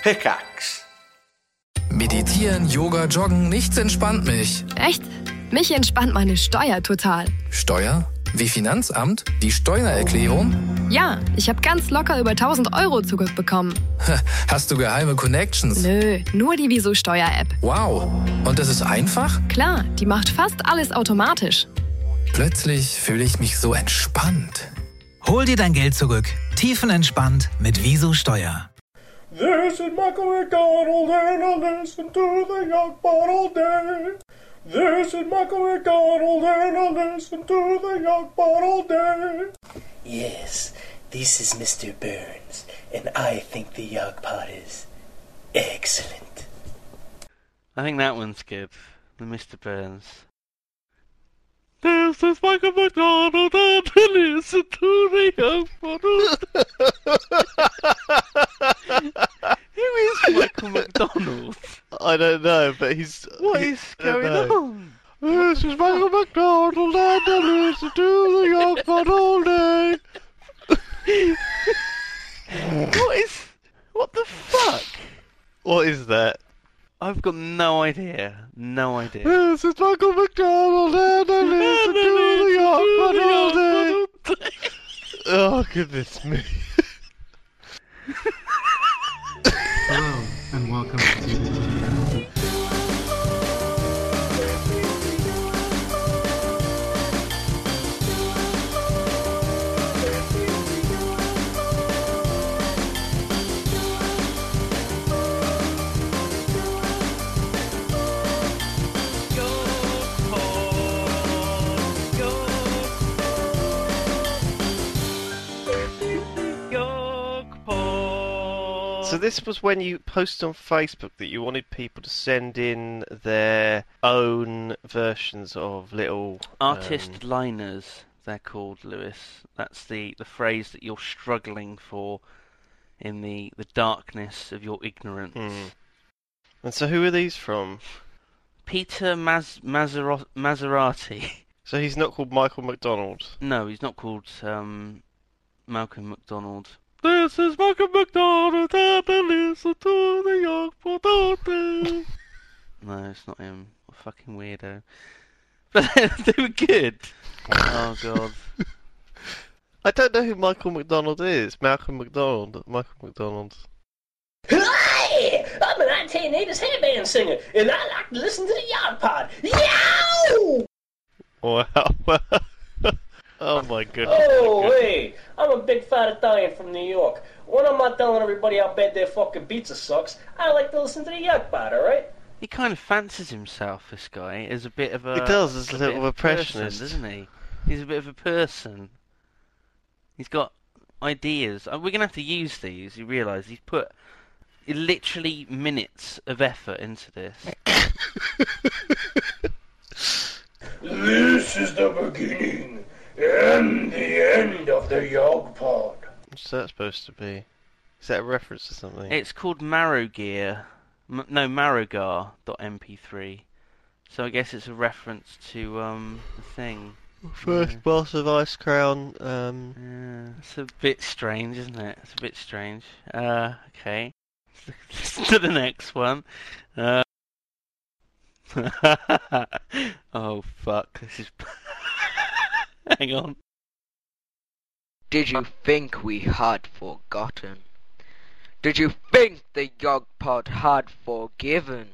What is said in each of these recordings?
Pickaxe. Meditieren, Yoga, Joggen, nichts entspannt mich. Echt? Mich entspannt meine Steuer total. Steuer? Wie Finanzamt? Die Steuererklärung? Ja, ich habe ganz locker über 1.000 Euro zurückbekommen. Hast du geheime Connections? Nö, nur die Wieso Steuer-App. Wow. Und das ist einfach? Klar, die macht fast alles automatisch. Plötzlich fühle ich mich so entspannt. Hol dir dein Geld zurück. Tiefenentspannt mit Wieso Steuer. This is Michael McDonald and I listen to the Yogpod all day. This is Michael McDonald and I listen to the Yogpod all day. Yes, this is Mr. Burns, and I think the Yogpod is excellent. I think that one's good. The Mr. Burns. This is Michael McDonald and I listen to the Yogpod. Who is Michael McDonald? I don't know, but he's... What is going on? This is Michael McDonald and I listen to the Yogpod all day. What the fuck? What is that? I've got no idea. No idea. This is Michael McDonald and I listen to the Yogpod all day. Oh, goodness me. Hello, and welcome to... So this was when you posted on Facebook that you wanted people to send in their own versions of little... Artist liners, they're called, Lewis. That's the phrase that you're struggling for in the darkness of your ignorance. And so who are these from? Peter Maserati. So he's not called Michael McDonald? No, he's not called Malcolm McDonald. This is Malcolm McDonald and I listen to the Yogpod. No, it's not him. What a fucking weirdo. But they were good. Oh, God. I don't know who Michael McDonald is. Malcolm McDonald. Michael McDonald. Hi! I'm an 1980s hairband singer, and I like to listen to the Yogpod. Yow! Wow. Oh my goodness. Oh, hey, I'm a big fat Italian from New York. When I'm not telling everybody how bad their fucking pizza sucks, I like to listen to the Yogpod, alright? He kind of fancies himself, this guy, as a bit of a... He does, as a little impressionist. Person, doesn't he? He's a bit of a person. He's got ideas. We're going to have to use these, you realise. He's put literally minutes of effort into this. This is the beginning and the end of the Yogpod. What's that supposed to be? Is that a reference to something? It's called Marrowgear. Marrowgar.mp3. So I guess it's a reference to the thing. First boss of Ice Crown. Yeah, it's a bit strange, isn't it? It's a bit strange. Okay. Let's to the next one. Oh fuck! This is. Hang on. Did you think we had forgotten? Did you think the Yogpod had forgiven?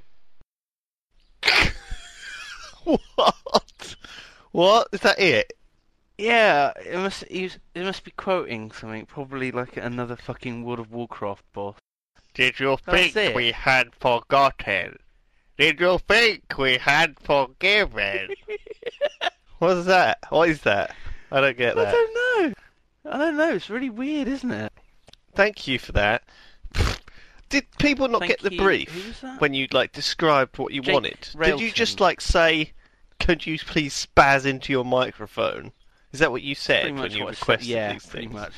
What? What? Is that it? Yeah, it must be quoting something, probably like another fucking World of Warcraft boss. Did you That's think it. we had forgotten? Did you think we had forgiven? What is that? What is that? I don't get that. I don't know. It's really weird, isn't it? Thank you for that. Did people not Thank get the you. brief Who was that? when you described what you Jake wanted? Did you Railton. just say, "Could you please spaz into your microphone"? Is that what you said Pretty when much you what I said, requested yeah, these pretty things? much.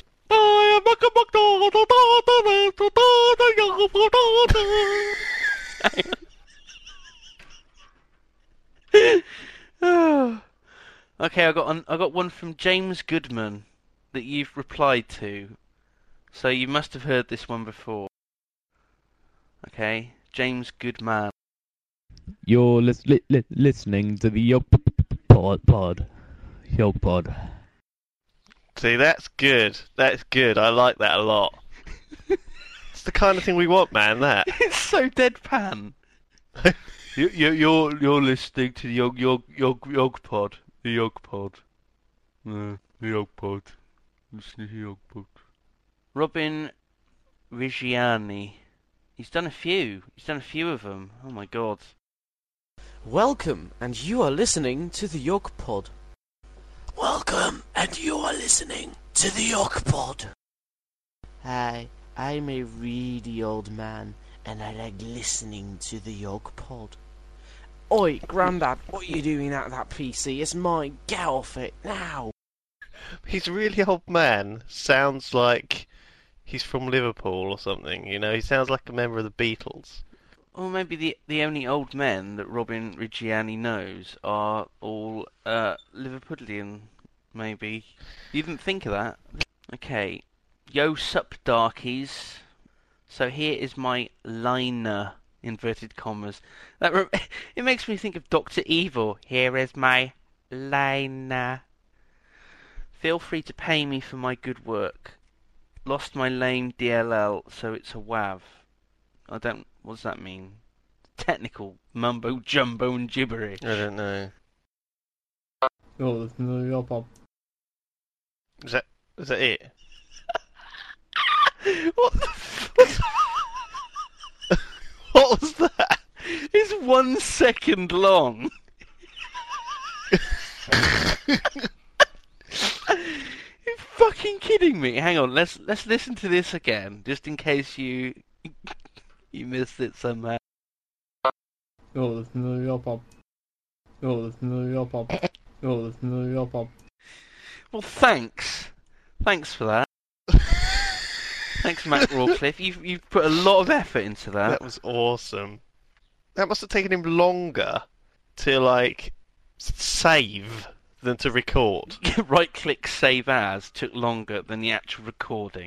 Okay, I got one from James Goodman that you've replied to. So you must have heard this one before. Okay, James Goodman. You're listening to the Yog Pod. Yog Pod. See, that's good. That's good. I like that a lot. It's the kind of thing we want, man. That. It's so deadpan. You're listening to the Yog Pod. The Yog Pod. The Yog Pod. Listen to the Yog Pod. Robin Reggiani. He's done a few. He's done a few of them. Oh my god. Welcome, and you are listening to the Yog Pod. Welcome, and you are listening to the Yog Pod. Hi, I'm a really old man, and I like listening to the Yog Pod. Oi, Grandad, what are you doing at that PC? It's mine. Get off it now. He's a really old man. Sounds like he's from Liverpool or something. You know, he sounds like a member of the Beatles. Or maybe the only old men that Robin Reggiani knows are all Liverpudlian, maybe. You didn't think of that? Okay. Yo sup, darkies. So here is my liner, inverted commas. It makes me think of Dr. Evil. Here is my liner. Feel free to pay me for my good work. Lost my lame DLL, so it's a WAV. What does that mean? Technical mumbo jumbo and gibberish. I don't know. You're listening to the Yog Pod. Is that it? What the fuck? What was that? It's 1 second long. You're fucking kidding me. Hang on, let's listen to this again, just in case you missed it somehow. You're listening to the Yog Pod. You're listening to the Yog Pod. You're listening to the Yog Pod. Well, thanks for that. Thanks, Matt Rawcliffe. You've put a lot of effort into that. That was awesome. That must have taken him longer to, save than to record. Right-click Save As took longer than the actual recording.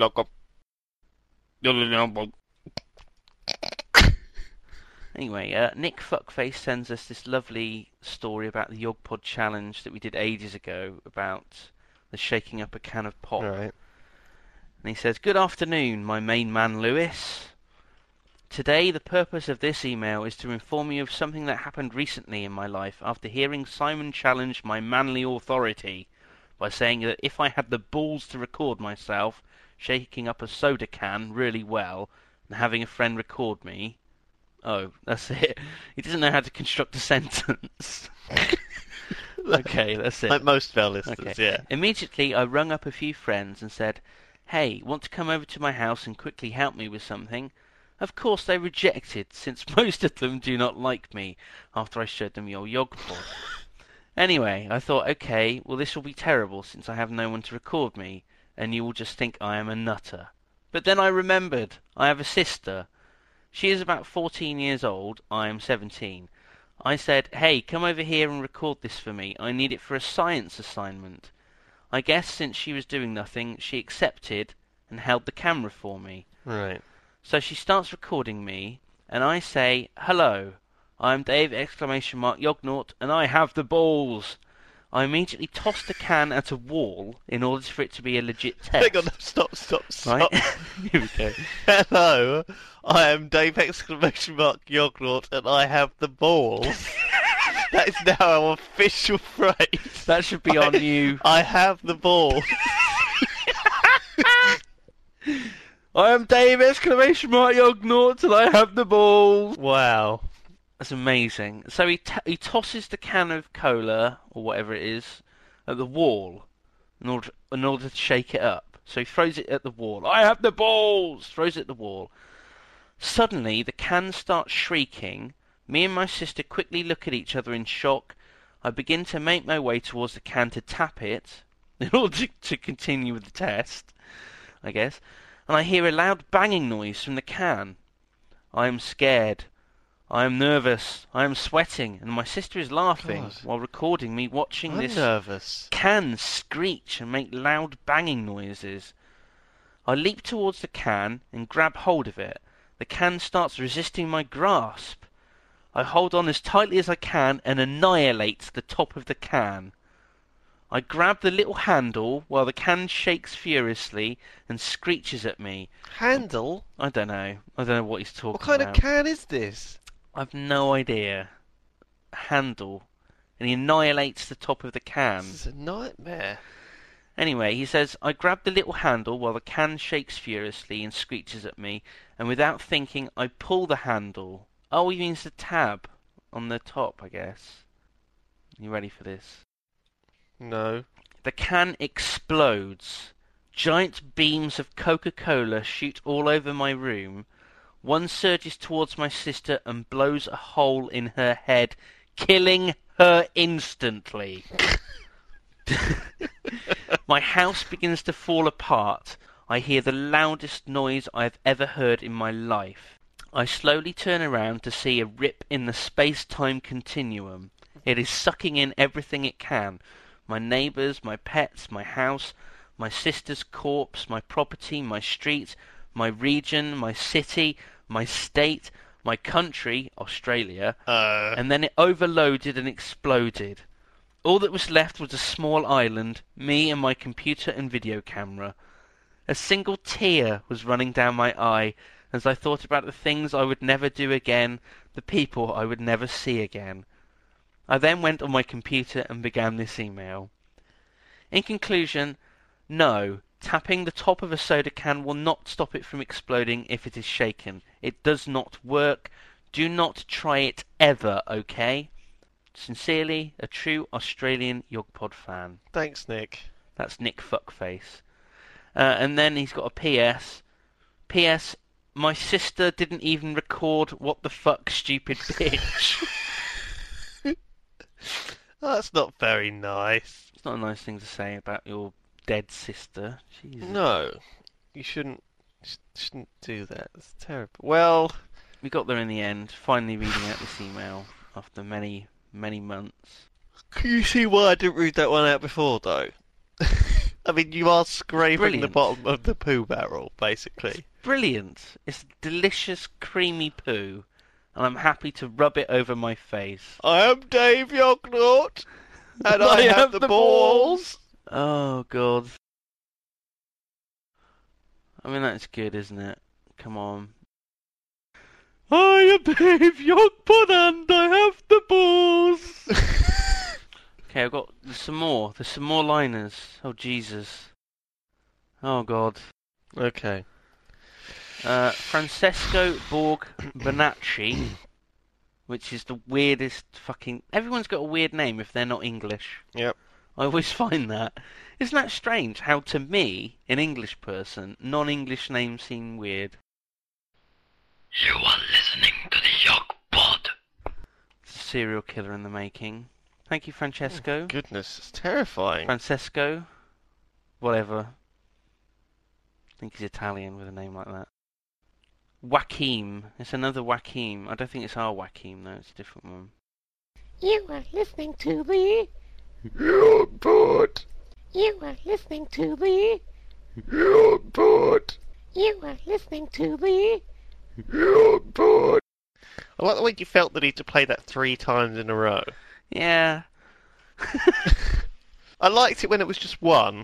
Anyway, Nick Fuckface sends us this lovely story about the Yog Pod challenge that we did ages ago about the shaking up a can of pop. Right. And he says, "Good afternoon, my main man Lewis. Today, the purpose of this email is to inform you of something that happened recently in my life after hearing Simon challenge my manly authority by saying that if I had the balls to record myself shaking up a soda can really well and having a friend record me..." Oh, that's it. He doesn't know how to construct a sentence. Okay, that's it. Like most of our listeners, Okay. yeah. Immediately, I rung up a few friends and said, "Hey, want to come over to my house and quickly help me with something?" Of course they rejected, since most of them do not like me, after I showed them your Yog Pod. Anyway, I thought, okay, well this will be terrible, since I have no one to record me, and you will just think I am a nutter. But then I remembered, I have a sister. She is about 14 years old, I am 17. I said, "Hey, come over here and record this for me, I need it for a science assignment." I guess since she was doing nothing, she accepted and held the camera for me. Right. So she starts recording me, and I say, "Hello, I'm Dave Yognort, and I have the balls." I immediately tossed the can at a wall in order for it to be a legit test. Hang on, stop. Right? Here we go. Hello, I am Dave Yognort, and I have the balls. That is now our official phrase. That should be our new... I have the balls. I am Dave Yognort, and I have the balls. Wow. That's amazing. So he tosses the can of cola, or whatever it is, at the wall in order to shake it up. So he throws it at the wall. I have the balls! Throws it at the wall. Suddenly, the can starts shrieking. Me and my sister quickly look at each other in shock. I begin to make my way towards the can to tap it, in order to continue with the test, I guess. And I hear a loud banging noise from the can. I am scared. I am nervous, I am sweating, and my sister is laughing while recording me watching I'm this nervous. can screech and make loud banging noises. I leap towards the can and grab hold of it. The can starts resisting my grasp. I hold on as tightly as I can and annihilate the top of the can. I grab the little handle while the can shakes furiously and screeches at me. Handle? I don't know. I don't know what he's talking What kind about. of can is this? I've no idea. Handle. And he annihilates the top of the can. This is a nightmare. Anyway, he says, I grab the little handle while the can shakes furiously and screeches at me, and without thinking, I pull the handle. Oh, he means the tab on the top, I guess. You ready for this? No. The can explodes. Giant beams of Coca-Cola shoot all over my room. One surges towards my sister and blows a hole in her head, killing her instantly. My house begins to fall apart. I hear the loudest noise I have ever heard in my life. I slowly turn around to see a rip in the space-time continuum. It is sucking in everything it can. My neighbours, my pets, my house, my sister's corpse, my property, my street, my region, my city, my state, my country, Australia, and then it overloaded and exploded. All that was left was a small island, me and my computer and video camera. A single tear was running down my eye as I thought about the things I would never do again, the people I would never see again. I then went on my computer and began this email. In conclusion, no, tapping the top of a soda can will not stop it from exploding if it is shaken. It does not work. Do not try it ever, okay? Sincerely, a true Australian Yogpod fan. Thanks, Nick. That's Nick Fuckface. And then he's got a P.S. P.S. My sister didn't even record what the fuck, stupid bitch. That's not very nice. It's not a nice thing to say about your dead sister. Jesus. No, you shouldn't do that. It's terrible. Well, we got there in the end, finally reading out this email after many months. Can you see why I didn't read that one out before, though? I mean, you are scraping the bottom of the poo barrel, basically. It's brilliant. It's delicious, creamy poo, and I'm happy to rub it over my face. I am Dave Yognort, and I have the balls. Oh, God. I mean, that's good, isn't it? Come on. I am Dave Youngpod and I have the balls. Okay, there's some more. There's some more liners. Oh, Jesus. Oh, God. Okay. Francesco Borg Bonacci, which is the weirdest fucking... Everyone's got a weird name if they're not English. Yep. I always find that. Isn't that strange how, to me, an English person, non-English names seem weird? You are listening to the Yogpod. Serial killer in the making. Thank you, Francesco. Oh, goodness, it's terrifying. Francesco, whatever. I think he's Italian with a name like that. Joaquim. It's another Joaquim. I don't think it's our Joaquim, though. It's a different one. You are listening to the Yogpod. You are listening to the Yogpod. You are listening to the Yogpod. I like the way you felt the need to play that 3 times in a row. Yeah. I liked it when it was just 1.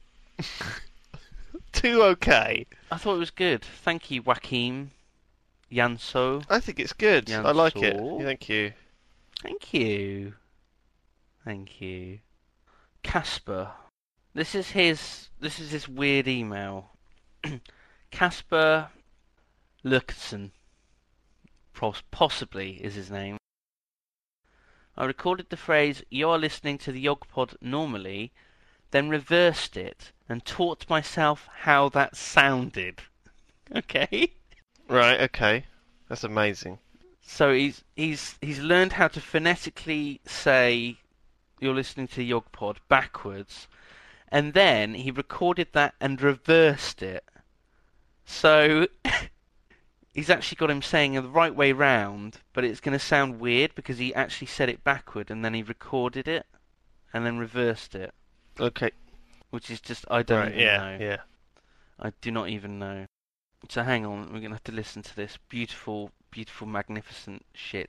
2 okay. I thought it was good. Thank you, Joaquim. Yanso. I think it's good. Yanso. I like it. Thank you. Thank you. Thank you. Casper. This is his weird email. Casper Lurkson. Possibly is his name. I recorded the phrase, "You're listening to the Yogpod" normally, then reversed it and taught myself how that sounded. Okay? Right, okay. That's amazing. So he's learned how to phonetically say, "You're listening to Yogpod" backwards, and then he recorded that and reversed it. So he's actually got him saying it the right way round, but it's going to sound weird because he actually said it backward and then he recorded it and then reversed it. Okay. Which is just, I don't even know. Yeah. I do not even know. So hang on, we're going to have to listen to this beautiful, beautiful, magnificent shit.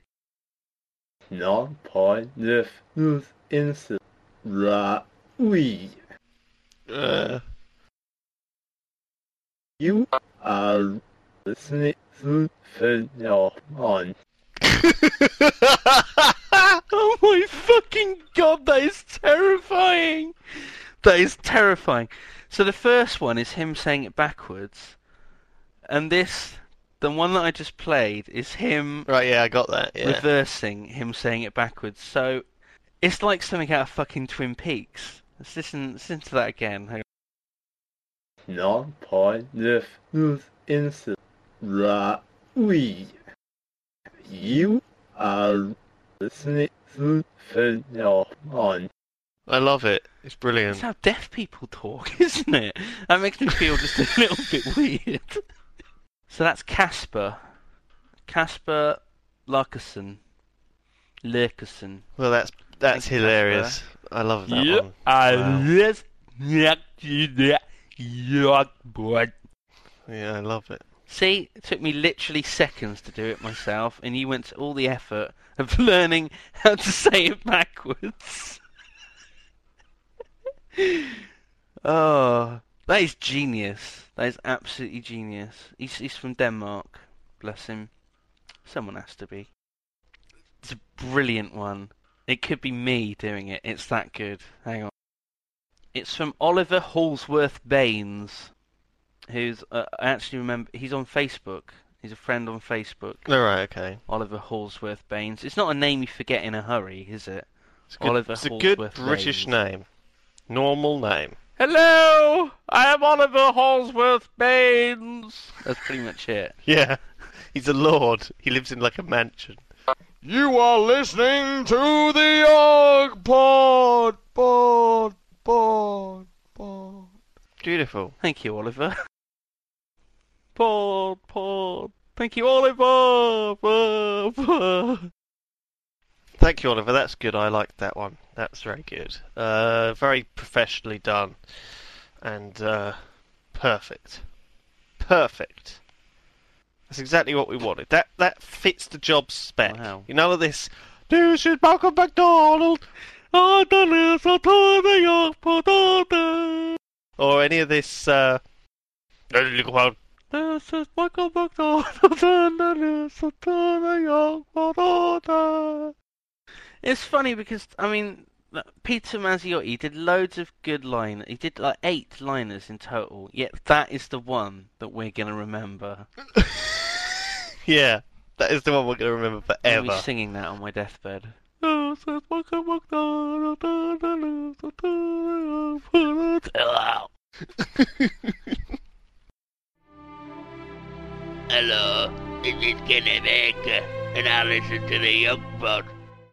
You are listening to on. Oh my fucking god, that is terrifying! That is terrifying. So the first one is him saying it backwards, and this, the one that I just played, is him... Right, yeah, I got that, yeah. Reversing him saying it backwards. So, it's like something out of fucking Twin Peaks. Let's listen to that again. Hang on. You are listening to on. I love it. It's brilliant. That's how deaf people talk, isn't it? That makes me feel just a little bit weird. So that's Casper. Casper Larkerson. Well, that's hilarious. Casper. I love that one. Wow. Yeah, I love it. See, it took me literally seconds to do it myself, and you went to all the effort of learning how to say it backwards. Oh, that is genius. That is absolutely genius. He's from Denmark. Bless him. Someone has to be. It's a brilliant one. It could be me doing it. It's that good. Hang on. It's from Oliver Halsworth Baines, who's, I actually remember, he's on Facebook. He's a friend on Facebook. Oh, right, okay. Oliver Halsworth Baines. It's not a name you forget in a hurry, is it? It's a good British name. Normal name. Hello! I am Oliver Halsworth Baines! That's pretty much it. Yeah. He's a lord. He lives in like a mansion. You are listening to the Yog Pod. Beautiful. Thank you, Oliver. Pod. Thank you, Oliver. Thank you, Oliver. That's good. I liked that one. That's very good. Very professionally done. And perfect. Perfect. That's exactly what we wanted. That fits the job spec. Wow. You know this. This is Malcolm McDonald. Or any of this. This is Michael McDonald. It's funny because, I mean, Peter Mazziotti did loads of good liners. He did like 8 liners in total. Yet that is the one that we're going to remember. Yeah, that is the one we're going to remember forever. I'll be singing that on my deathbed. Hello, this is Kenny Baker, and I listen to the Yog Pod.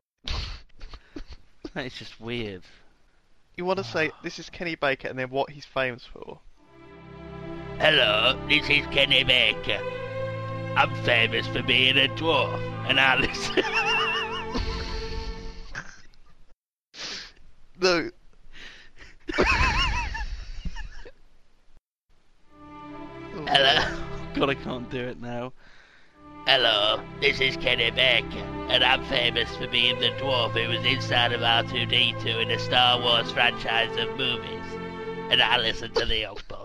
That is just weird. You want to say, this is Kenny Baker, and then what he's famous for? Hello, this is Kenny Baker. I'm famous for being a dwarf, and I listen... No. Hello. God, I can't do it now. Hello, this is Kenny Baker, and I'm famous for being the dwarf who was inside of R2-D2 in the Star Wars franchise of movies, and I listen to the Yog Pod.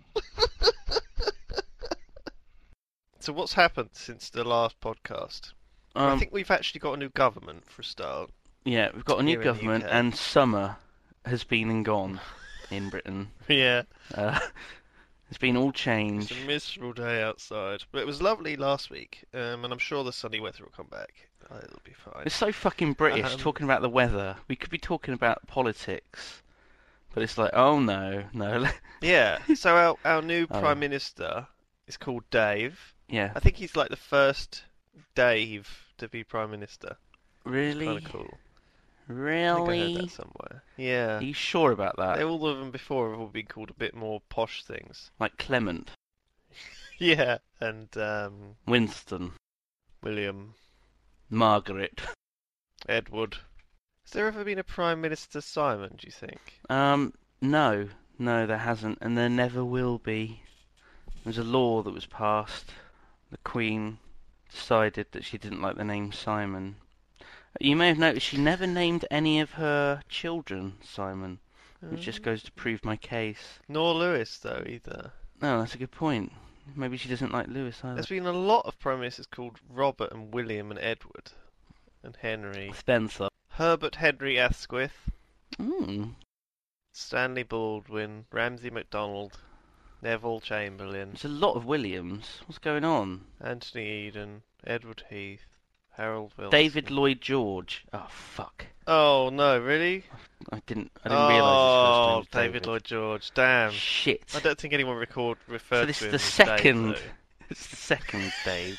So what's happened since the last podcast? I think we've actually got a new government for a start. Yeah, we've got a new government, and summer has been and gone in Britain. Yeah. It's been all changed. It's a miserable day outside, but it was lovely last week, and I'm sure the sunny weather will come back. It'll be fine. It's so fucking British talking about the weather. We could be talking about politics, but it's like, oh no. Yeah. So our new Prime Minister is called Dave. Yeah. I think he's like the first Dave to be Prime Minister. Really? Kind of cool. Really? I think I heard that somewhere. Yeah. Are you sure about that? All of them before have all been called a bit more posh things. Like Clement. Yeah, and Winston. William. Margaret. Edward. Has there ever been a Prime Minister Simon, do you think? No, there hasn't, and there never will be. There's a law that was passed. The Queen decided that she didn't like the name Simon. You may have noticed she never named any of her children Simon, which just goes to prove my case. Nor Lewis, though, either. No, that's a good point. Maybe she doesn't like Lewis either. There's been a lot of Prime Ministers called Robert and William and Edward and Henry. Spencer. Herbert Henry Asquith. Mm. Stanley Baldwin. Ramsay MacDonald. Neville Chamberlain. There's a lot of Williams. What's going on? Anthony Eden. Edward Heath. Harold Wilson. David Lloyd George. Oh, fuck. Oh, no, really? I didn't realise his first name was David Lloyd George. Damn. Shit. I don't think anyone referred this to is him the as second. Dave, It's the second Dave.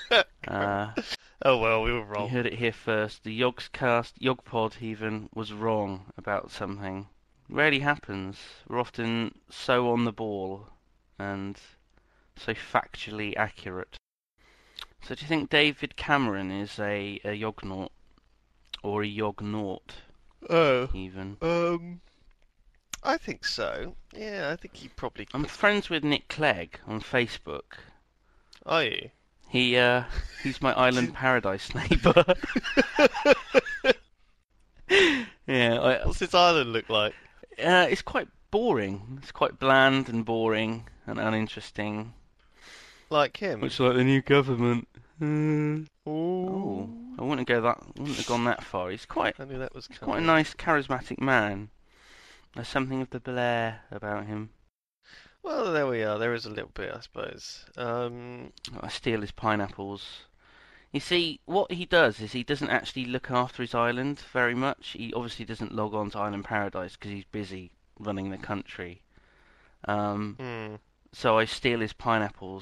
Oh well, we were wrong. You heard it here first. The Yogpod even, was wrong about something. Rarely happens. We're often so on the ball and so factually accurate. So do you think David Cameron is a Yognaut? Or a Yognaut? Oh. Even. I think so. Yeah, I think he probably could. I'm friends with Nick Clegg on Facebook. Are you? He's my Island Paradise neighbour. Yeah. What's his island look like? It's quite boring. It's quite bland and boring and uninteresting. Like him? Much like the new government. Oh, I wouldn't have gone that far. He's quite I knew that was quite a nice, charismatic man. There's something of the Blair about him. Well, there we are. There is a little bit, I suppose. I steal his pineapples. You see, what he does is he doesn't actually look after his island very much. He obviously doesn't log on to Island Paradise because he's busy running the country. So I steal his pineapples.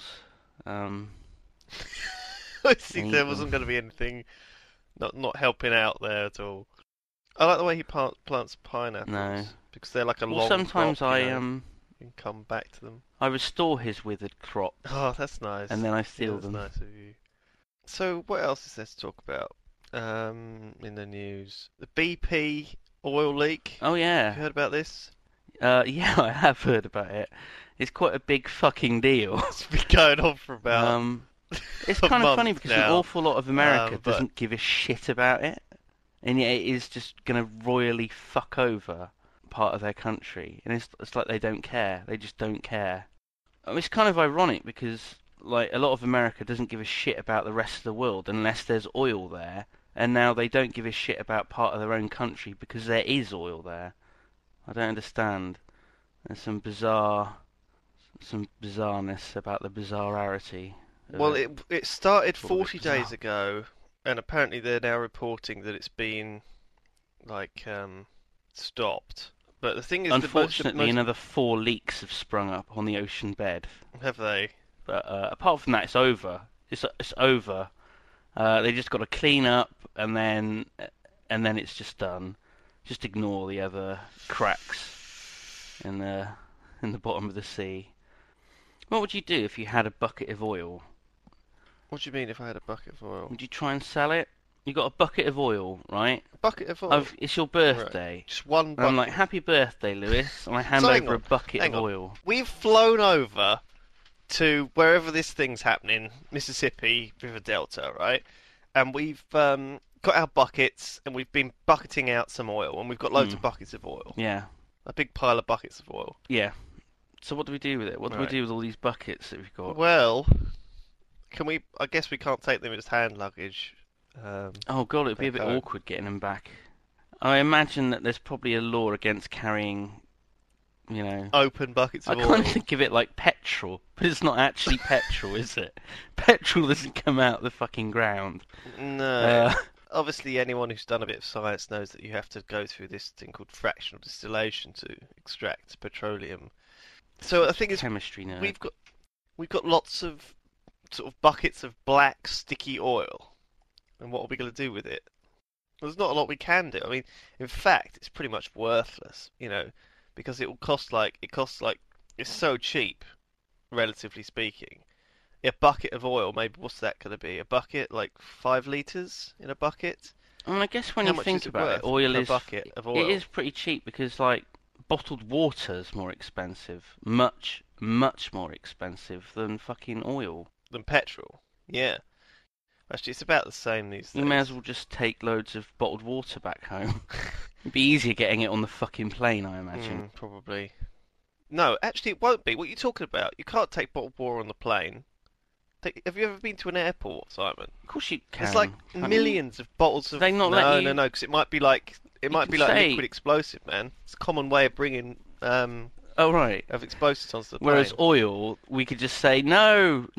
I think there wasn't going to be anything not helping out there at all. I like the way he plants pineapples. No. Because they're like a Well, long sometimes crop, I you can come back to them. I restore his withered crop. Oh, that's nice. And then I steal them. That's nice of you. So, what else is there to talk about in the news? The BP oil leak. Oh, yeah. Have you heard about this? Yeah, I have heard about it. It's quite a big fucking deal. It's been going on for about it's kind of funny because now. An awful lot of America doesn't give a shit about it. And yet it is just going to royally fuck over part of their country. And it's like they don't care. They just don't care. I mean, it's kind of ironic because like a lot of America doesn't give a shit about the rest of the world unless there's oil there. And now they don't give a shit about part of their own country because there is oil there. I don't understand. There's some bizarreness about the bizarrarity. Well, it started 40 days ago, and apparently they're now reporting that it's been like stopped. But the thing is, unfortunately, another 4 leaks have sprung up on the ocean bed. Have they? But apart from that, it's over. It's over. They just got to clean up, and then it's just done. Just ignore the other cracks in the bottom of the sea. What would you do if you had a bucket of oil? What do you mean if I had a bucket of oil? Would you try and sell it? You got a bucket of oil, right? A bucket of oil? It's your birthday. Right. Just one bucket. And I'm like, happy birthday, Lewis. And I hand over a bucket of oil. We've flown over to wherever this thing's happening, Mississippi River Delta, right? And we've got our buckets, and we've been bucketing out some oil, and we've got loads of buckets of oil. Yeah. A big pile of buckets of oil. Yeah. So what do we do with it? What do we do with all these buckets that we've got? Well, I guess we can't take them as hand luggage. Oh god, it'd be a bit awkward getting them back. I imagine that there's probably a law against carrying, open buckets of oil. I kind of think of it like petrol, but it's not actually petrol, is it? Petrol doesn't come out the fucking ground. No. Obviously, anyone who's done a bit of science knows that you have to go through this thing called fractional distillation to extract petroleum. So the thing is, chemistry nerd. We've got lots of sort of buckets of black sticky oil, and what are we going to do with it? There's not a lot we can do. I mean, in fact, it's pretty much worthless, because it costs like it's so cheap, relatively speaking. A bucket of oil, maybe what's that going to be? A bucket, like 5 litres in a bucket? I mean, I guess when you think about it, oil is bucket of oil? It is pretty cheap because like bottled water is more expensive, much much more expensive than fucking oil. Than petrol. Yeah. Actually, it's about the same these days. You may as well just take loads of bottled water back home. It'd be easier getting it on the fucking plane, I imagine. Probably. No, actually, it won't be. What are you talking about? You can't take bottled water on the plane. Have you ever been to an airport, Simon? Of course you can. There's like millions of bottles of... They not let you... No, because it might be like liquid explosive, man. It's a common way of bringing oh right, of explosives onto the plane. Whereas oil, we could just say no,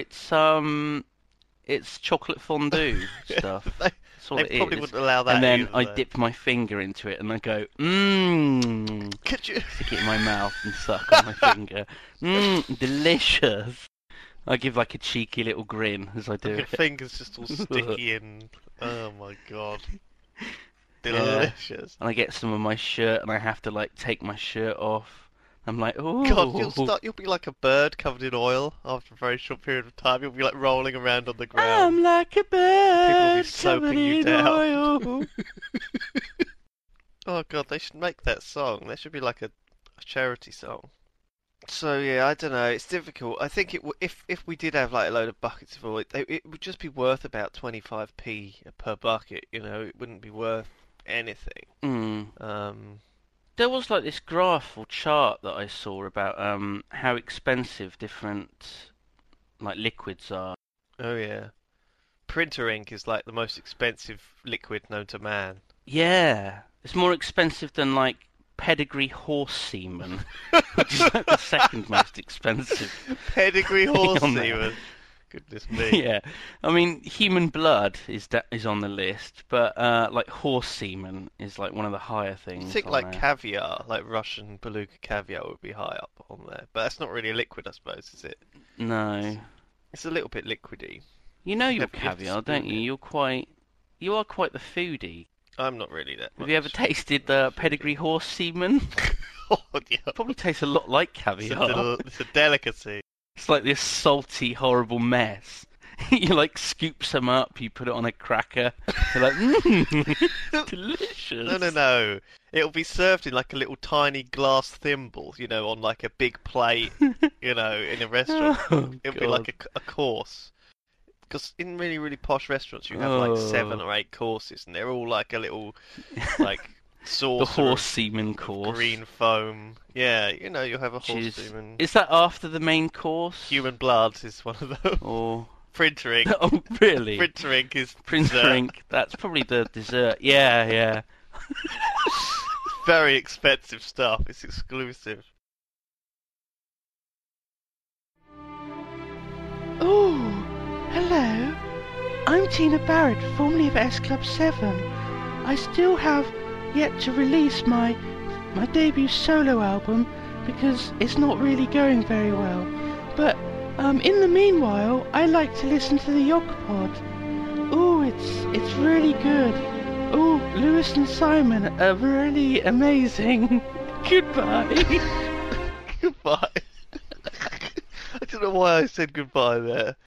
it's chocolate fondue stuff. That's all they it probably is. wouldn't allow that. And then either, I though. dip my finger into it and I go, Could you stick it in my mouth and suck on my finger. Delicious. I give like a cheeky little grin as I do Your it. finger's just all sticky and oh my god, delicious. And I get some of my shirt and I have to like take my shirt off. I'm like, oh God, you'll be like a bird covered in oil after a very short period of time. You'll be like rolling around on the ground. I'm like a bird. People will be soaping you down. Oil. Oh God, they should make that song. That should be like a charity song. So yeah, I don't know. It's difficult. I think if we did have like a load of buckets of oil, it would just be worth about 25p per bucket. You know, it wouldn't be worth anything. There was like this graph or chart that I saw about how expensive different like liquids are. Oh yeah, printer ink is like the most expensive liquid known to man. Yeah, it's more expensive than like pedigree horse semen, which is like the second most expensive. Pedigree horse semen. Goodness me. Yeah, I mean human blood is on the list, but like horse semen is like one of the higher things. You think on like there. caviar, like Russian beluga caviar would be high up on there, but that's not really a liquid, I suppose, is it? No. It's a little bit liquidy. You know your Have to caviar, spoon don't you? You are quite the foodie. I'm not really that much. Have you ever tasted pedigree horse semen? Oh, yeah. Probably tastes a lot like caviar. It's a delicacy. It's like this salty, horrible mess. You like scoop some up, you put it on a cracker. You're like, delicious. No. It'll be served in like a little tiny glass thimble, you know, on like a big plate, you know, in a restaurant. It'll be like a course. Because in really, really posh restaurants, you have like 7 or 8 courses, and they're all like a little, like, saucer. The horse semen course. Green foam. Yeah, you know, you'll have a horse semen. Is that after the main course? Human blood is one of them. Or printer ink. Oh, really? Printer ink is printer dessert. ink. That's probably the dessert. Yeah. Very expensive stuff. It's exclusive. Oh, hello. I'm Tina Barrett, formerly of S Club 7. I still have yet to release my debut solo album because it's not really going very well. But in the meanwhile, I like to listen to the Yog Pod. Oh, it's really good. Oh, Lewis and Simon are really amazing. Goodbye. Goodbye. I don't know why I said goodbye there.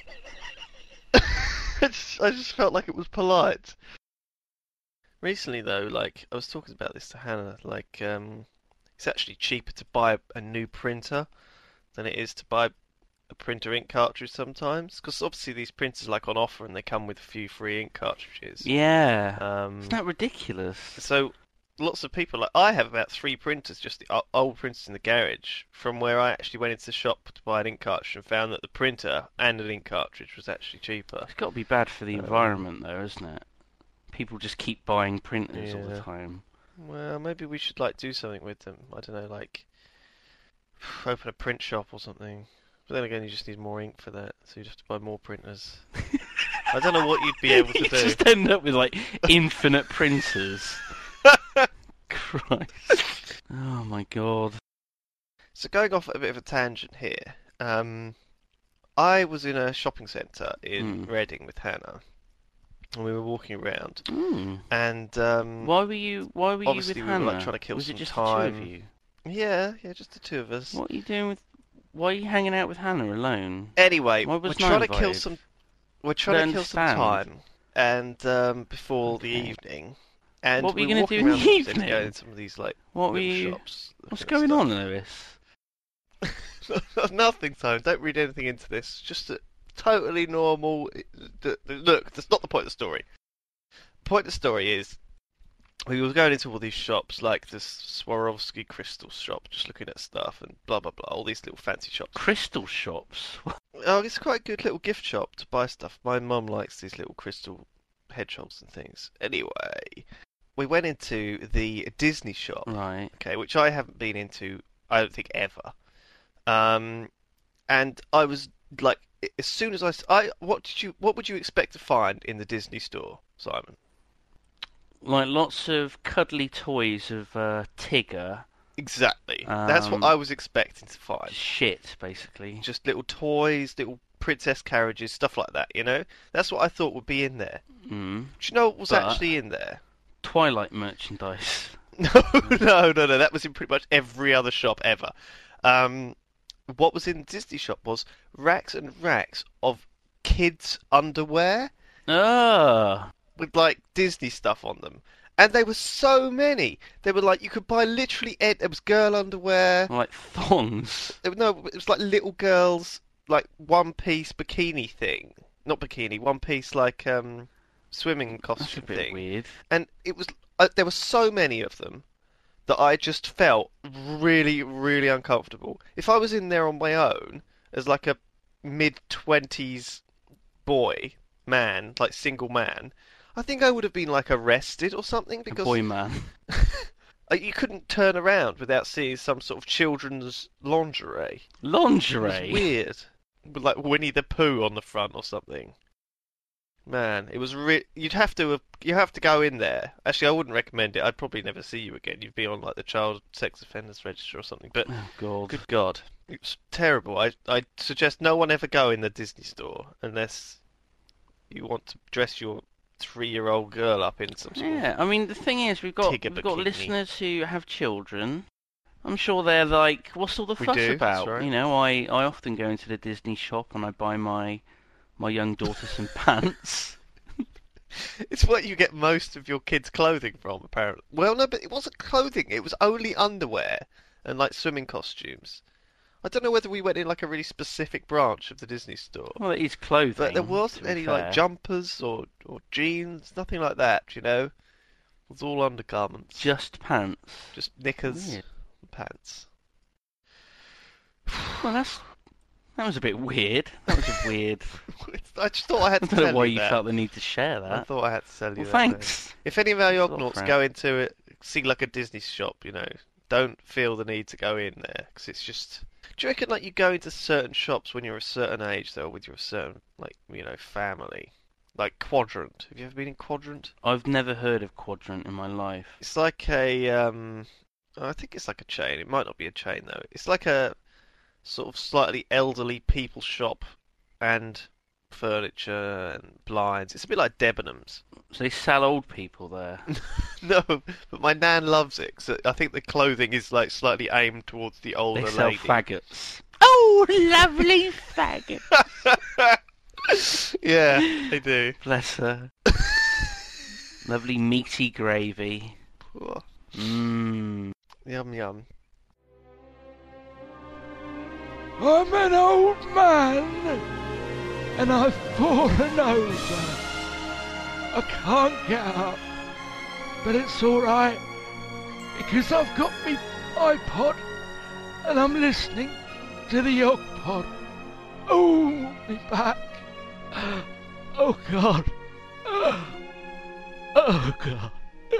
I just felt like it was polite. Recently, though, like, I was talking about this to Hannah, like, it's actually cheaper to buy a new printer than it is to buy a printer ink cartridge sometimes. Because obviously these printers are, like, on offer and they come with a few free ink cartridges. Yeah. Isn't that ridiculous? So, lots of people, like, I have about 3 printers, just the old printers in the garage, from where I actually went into the shop to buy an ink cartridge and found that the printer and an ink cartridge was actually cheaper. It's got to be bad for the environment, though, isn't it? People just keep buying printers all the time. Well, maybe we should, like, do something with them. I don't know, like, open a print shop or something. But then again, you just need more ink for that, so you'd have to buy more printers. I don't know what you'd be able to You do. just end up with, like, infinite printers. Christ. Oh, my God. So going off a bit of a tangent here, I was in a shopping centre in Reading with Hannah. And we were walking around, and why were you with obviously we were Hannah? like trying to kill Was some it just time. the 2 of you? Yeah, just the 2 of us. What are you doing with? Why are you hanging out with Hannah alone? Anyway, Why we're was trying to no kill invited? some. We're trying to kill some understand. time, and before the evening. And What were you we going to do walking in the around the city, evening? going in some of these like What were little you? shops. What's looking at going stuff. on, Lewis? Nothing, Tone. Don't read anything into this. Just a totally normal. Look, that's not the point of the story. The point of the story is we were going into all these shops, like the Swarovski crystal shop, just looking at stuff and blah blah blah. All these little fancy shops. Crystal shops. Oh, it's quite a good little gift shop to buy stuff. My mum likes these little crystal hedgehogs and things. Anyway, we went into the Disney shop, Right. okay, which I haven't been into, I don't think, ever. And I was like, as soon as what would you expect to find in the Disney store, Simon? Like lots of cuddly toys of Tigger. Exactly. That's what I was expecting to find. Shit, basically. Just little toys, little princess carriages, stuff like that, you know? That's what I thought would be in there. Mm. Do you know what was But actually in there? Twilight merchandise. No. That was in pretty much every other shop ever. What was in the Disney shop was racks and racks of kids' underwear. Ah. With, like, Disney stuff on them. And there were so many. They were like, you could buy literally, there was girl underwear. Like thongs. No, it was like little girls, like one-piece bikini thing. Not bikini, one-piece, like, swimming costume That's a bit thing. weird. And it was, there were so many of them that I just felt really, really uncomfortable. If I was in there on my own, as like a mid-20s man, like single man, I think I would have been like arrested or something because A boy man. you couldn't turn around without seeing some sort of children's lingerie. Lingerie? It was weird. With like Winnie the Pooh on the front or something. Man, it was you have to go in there. Actually, I wouldn't recommend it. I'd probably never see you again. You'd be on like the child sex offenders register or something. But oh, God. Good God, it was terrible. I suggest no one ever go in the Disney store unless you want to dress your 3-year-old girl up in some sort Yeah, of I mean, the thing is, we've got bikini. listeners who have children. I'm sure they're like, what's all the We fuss do, about? that's right. You know, I often go into the Disney shop and I buy my young daughter some pants. It's what you get most of your kids' clothing from, apparently. Well, no, but it wasn't clothing. It was only underwear and like swimming costumes. I don't know whether we went in like a really specific branch of the Disney store. Well, it is clothing. But there wasn't any like jumpers or jeans, nothing like that, you know? It was all undergarments. Just pants. Just knickers Weird. and pants. Well, that was a bit weird. That was a weird... I just thought I had to I don't know tell why you you that. felt the need to share that. I thought I had to tell you Well, that. thanks. If any of our Sort of yognauts crap. go into it, see like a Disney shop, you know, don't feel the need to go in there, because it's just... Do you reckon like you go into certain shops when you're a certain age, though, with your certain, like, you know, family? Like Quadrant. Have you ever been in Quadrant? I've never heard of Quadrant in my life. It's like a, I think it's like a chain. It might not be a chain, though. It's like a sort of slightly elderly people shop and furniture and blinds. It's a bit like Debenhams. So they sell old people there. No, but my nan loves it. So I think the clothing is like slightly aimed towards the older They sell lady. faggots. Oh, lovely faggot. Yeah, they do. Bless her. Lovely meaty gravy. Oh, Mmm. yum yum. I'm an old man, and I've fallen over. I can't get up, but it's alright, because I've got me iPod, and I'm listening to the Yog Pod. Oh, me back. Oh, God. Oh, God.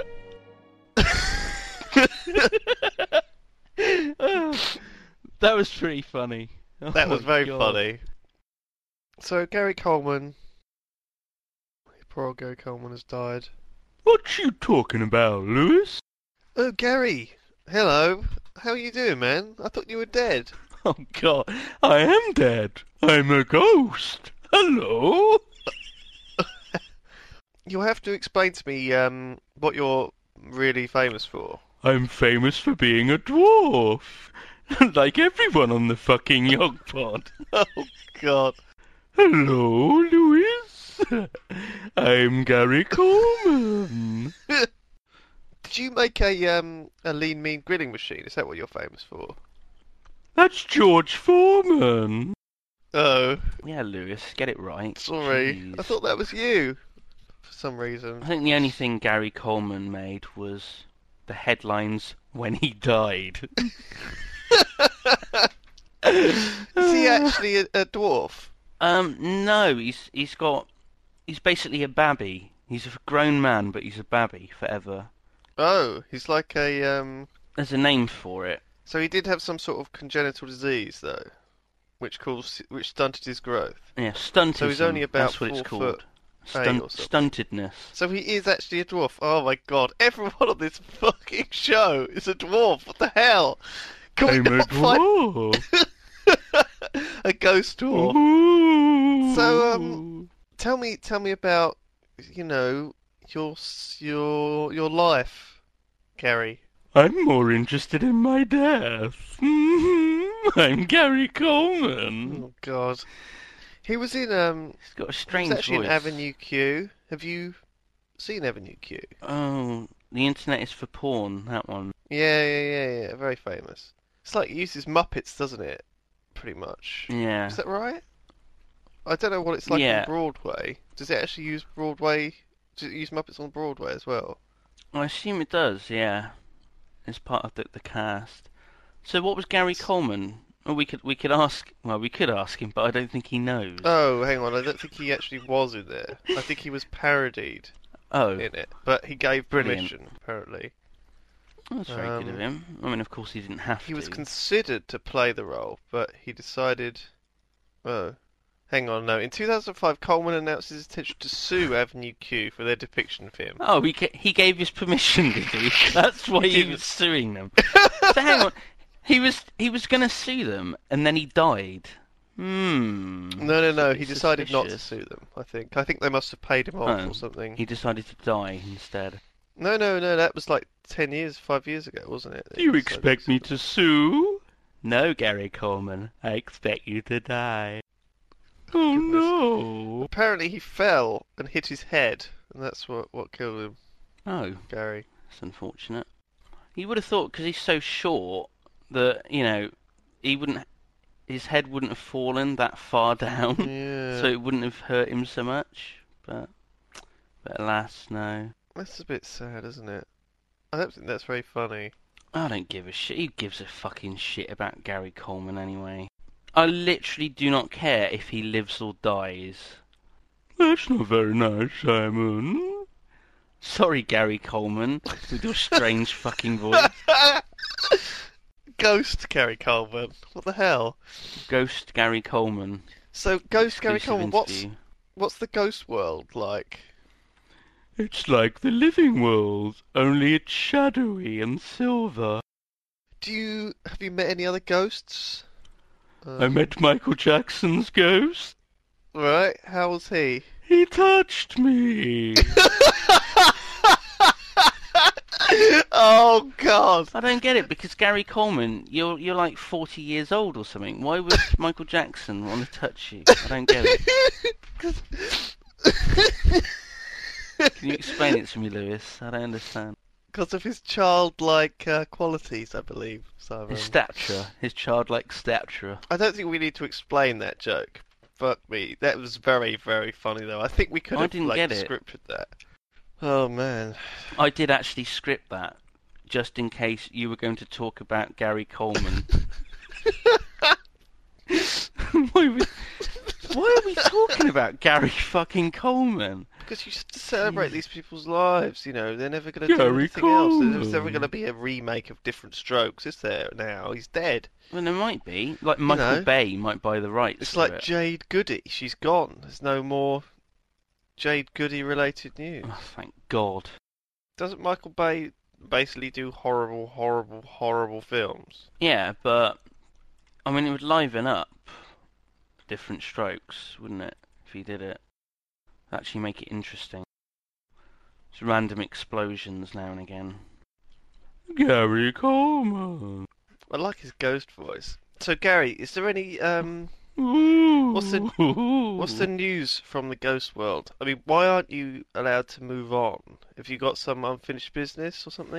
That was pretty funny. Oh That was my very God. funny. So Gary Coleman, poor old Gary Coleman has died. What you talking about, Lewis? Oh, Gary. Hello. How are you doing, man? I thought you were dead. Oh God, I am dead. I'm a ghost. Hello. You'll have to explain to me what you're really famous for. I'm famous for being a dwarf. Like everyone on the fucking Yog Pod. Oh, God. Hello, Lewis. I'm Gary Coleman. Did you make a lean mean grilling machine? Is that what you're famous for? That's George Foreman. Oh. Yeah, Lewis, get it right. Sorry. Jeez. I thought that was you. For some reason. I think the only thing Gary Coleman made was the headlines when he died. Is he actually a dwarf? No, he's basically a babby. He's a grown man, but he's a babby forever. Oh, he's like a There's a name for it. So he did have some sort of congenital disease, though, which stunted his growth. Yeah, stunted. So he's only about That's what 4 it's called. foot. Stuntedness. So he is actually a dwarf. Oh my god! Everyone on this fucking show is a dwarf. What the hell? Can we I'm a not find dwarf. a ghost dwarf? Ooh. So tell me about your life, Gary. I'm more interested in my death. I'm Gary Coleman. Oh God. He was in He's got a he strange was actually voice. in Avenue Q. Have you seen Avenue Q? Oh, the internet is for porn. That one. Yeah. Very famous. It's like it uses Muppets, doesn't it? Pretty much. Yeah. Is that right? I don't know what it's like Yeah. on Broadway. Does it actually use Broadway? Does it use Muppets on Broadway as well? I assume it does. Yeah. It's part of the cast. So what was Gary Coleman? Well, we could ask. Well, we could ask him, but I don't think he knows. Oh, hang on. I don't think he actually was in there. I think he was parodied Oh, in it, but he gave Brilliant. permission apparently. that's very good of him. I mean, of course he didn't have to. He was considered to play the role, but he decided. Oh, hang on. No, in 2005, Coleman announced his intention to sue Avenue Q for their depiction of him. Oh, he gave his permission, did he? That's why he was suing them. So hang on, he was going to sue them, and then he died. No. He decided not to suspicious. sue them. I think they must have paid him off Oh, or something. He decided to die instead. No. That was like 5 years ago, wasn't it? Do you expect me to sue? No, Gary Coleman. I expect you to die. Oh no! Apparently, he fell and hit his head, and that's what killed him. Oh, Gary. that's unfortunate. You would have thought, because he's so short, that his head wouldn't have fallen that far down, Yeah. so it wouldn't have hurt him so much. But alas, no. That's a bit sad, isn't it? I don't think that's very funny. I don't give a shit. Who gives a fucking shit about Gary Coleman anyway? I literally do not care if he lives or dies. That's not very nice, Simon. Sorry, Gary Coleman, with your strange fucking voice. Ghost Gary Coleman. What the hell? Ghost Gary Coleman. So, Ghost Gary Exclusive Coleman, interview. what's the ghost world like? It's like the living world, only it's shadowy and silver. Have you met any other ghosts? I met Michael Jackson's ghost. Right, how was he? He touched me. Oh God! I don't get it, because Gary Coleman, you're like 40 years old or something. Why would Michael Jackson want to touch you? I don't get it. Can you explain it to me, Lewis? I don't understand. Because of his childlike qualities, I believe, Simon. His stature, his childlike stature. I don't think we need to explain that joke. Fuck me. That was very, very funny, though. I think we could I have didn't get it. scripted that. Oh, man. I did actually script that, just in case you were going to talk about Gary Coleman. Why are we talking about Gary fucking Coleman? Because you have to celebrate these people's lives, you know. They're never going to do Gary anything else. Coleman. There's never going to be a remake of Different Strokes, is there, now? He's dead. Well, there might be. Like, Michael Bay might buy the rights It's to like it. Jade Goody. She's gone. There's no more Jade Goody-related news. Oh, thank God. Doesn't Michael Bay basically do horrible, horrible, horrible films? Yeah, but, I mean, it would liven up Different Strokes, wouldn't it, if he did it? Actually make it interesting. Just random explosions now and again. Gary Coleman. I like his ghost voice. So, Gary, is there any, Ooh. what's the news from the ghost world? I mean, why aren't you allowed to move on? Have you got some unfinished business or something?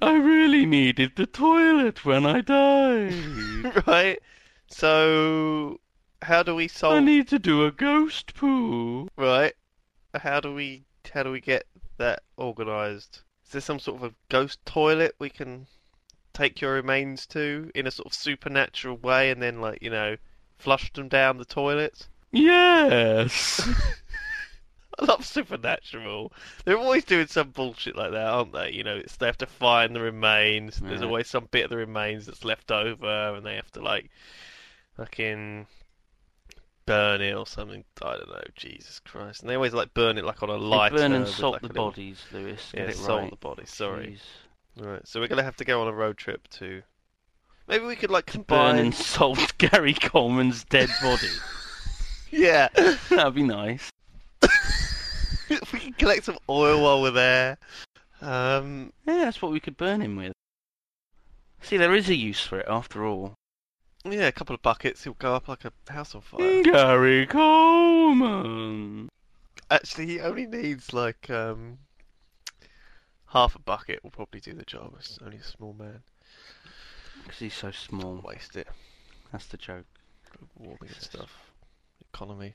I really needed the toilet when I died. Right? So, how do we solve... I need to do a ghost poo. Right? How do we get that organised? Is there some sort of a ghost toilet we can take your remains to in a sort of supernatural way and then, like, you know, flush them down the toilets? Yes. I love Supernatural. They're always doing some bullshit like that, aren't they? You know, they have to find the remains. Yeah. There's always some bit of the remains that's left over, and they have to, like, fucking burn it or something. I don't know. Jesus Christ! And they always like burn it like on a lighter. Burn and with, salt like, the a little... bodies, Lewis. Yeah, Get it salt right. the bodies. Sorry. Jeez. Right. So we're gonna have to go on a road trip to. Maybe we could like Burn combine. and salt Gary Coleman's dead body. Yeah. That'd be nice. We can collect some oil while we're there. Yeah, that's what we could burn him with. See, there is a use for it after all. Yeah, a couple of buckets. He'll go up like a house on fire. Gary Coleman. Actually, he only needs like half a bucket. Will probably do the job. It's only a small man. Because he's so small. Waste it. That's the joke. Warming and stuff. Economy.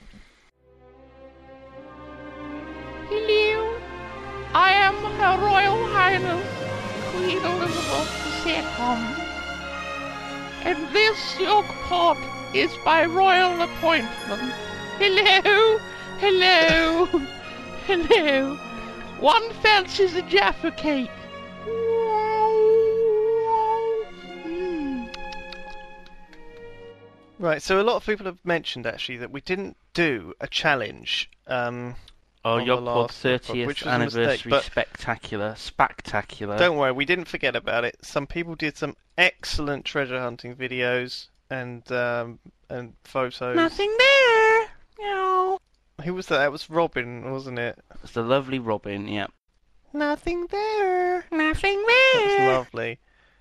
Hello, I am Her Royal Highness Queen Elizabeth II, and this yolk pot is by royal appointment. Hello, hello, hello. One fancies a Jaffa cake. Right, so a lot of people have mentioned actually that we didn't do a challenge. Oh, on the Yogpod last episode, 30th which was a mistake, anniversary but spectacular. don't worry, we didn't forget about it. Some people did some excellent treasure hunting videos and photos. Nothing there. No. Who was that? That was Robin, wasn't it? It's the lovely Robin, yep. Nothing there. Nothing That was there. lovely.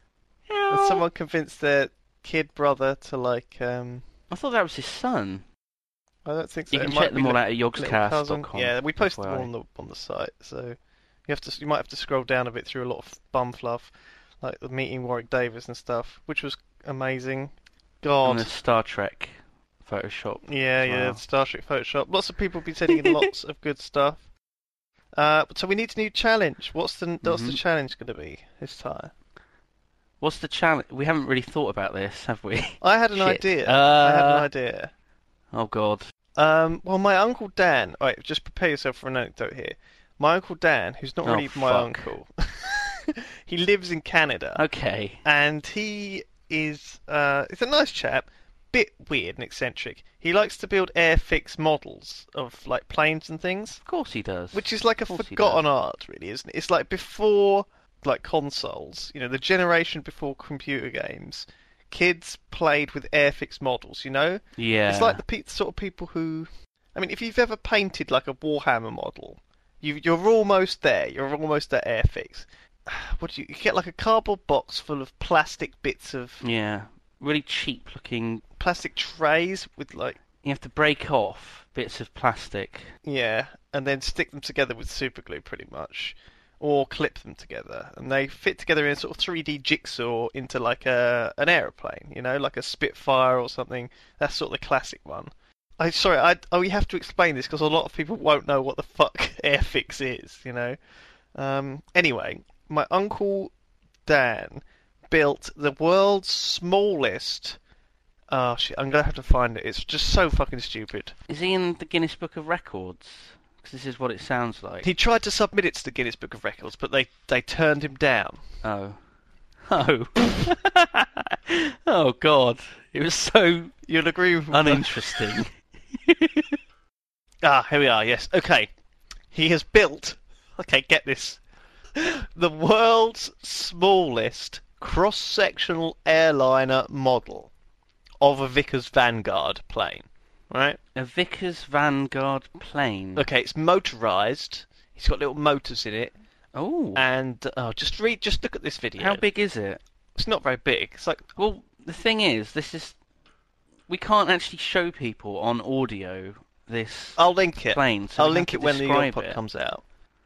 And someone convinced their kid brother to like. I thought that was his son. I don't think so. You can It might check be them all li- out at little cousin. yogscast.com. Yeah, we posted them FYI. all on the site, so you might have to scroll down a bit through a lot of bum fluff, like the meeting Warwick Davis and stuff, which was amazing. God. And the Star Trek Photoshop. Yeah, as yeah, well. Star Trek Photoshop. Lots of people have been sending in lots of good stuff. So we need a new challenge. What's the challenge going to be this time? What's the challenge? We haven't really thought about this, have we? I had an Shit. idea. I had an idea. Oh God. Well, my Uncle Dan... Right, just prepare yourself for an anecdote here. My Uncle Dan, who's not Oh, really my fuck. uncle, he lives in Canada. Okay. And he is... he's a nice chap, bit weird and eccentric. He likes to build airfix models of, like, planes and things. Of course he does. Which is like a Of course he forgotten does. art, really, isn't it? It's like before, like, consoles. You know, the generation before computer games. Kids played with airfix models, you know? Yeah. It's like the sort of people who... I mean, if you've ever painted, like, a Warhammer model, you're almost there. You're almost at airfix. What do you get, like, a cardboard box full of plastic bits of... Yeah. Really cheap looking... Plastic trays with, like... You have to break off bits of plastic. Yeah, and then stick them together with superglue, pretty much. Or clip them together, and they fit together in a sort of 3D jigsaw into like an aeroplane, you know, like a Spitfire or something. That's sort of the classic one. We have to explain this because a lot of people won't know what the fuck airfix is, you know. Anyway, my Uncle Dan built the world's smallest... Oh shit, I'm gonna have to find it. It's just so fucking stupid. Is he in the Guinness Book of Records? Because this is what it sounds like. He tried to submit it to the Guinness Book of Records, but they turned him down. Oh. Oh. Oh God. It was so You'll agree with me. uninteresting. Here we are, yes. Okay. He has built, okay, get this, the world's smallest cross-sectional airliner model of a Vickers Vanguard plane, right? A Vickers Vanguard plane. Okay, it's motorised. He's got little motors in it. Oh. And, just look at this video. How big is it? It's not very big. It's like... Well, the thing is, we can't actually show people on audio this I'll link it. plane. So I'll we link have it to when the describe pod it. comes out.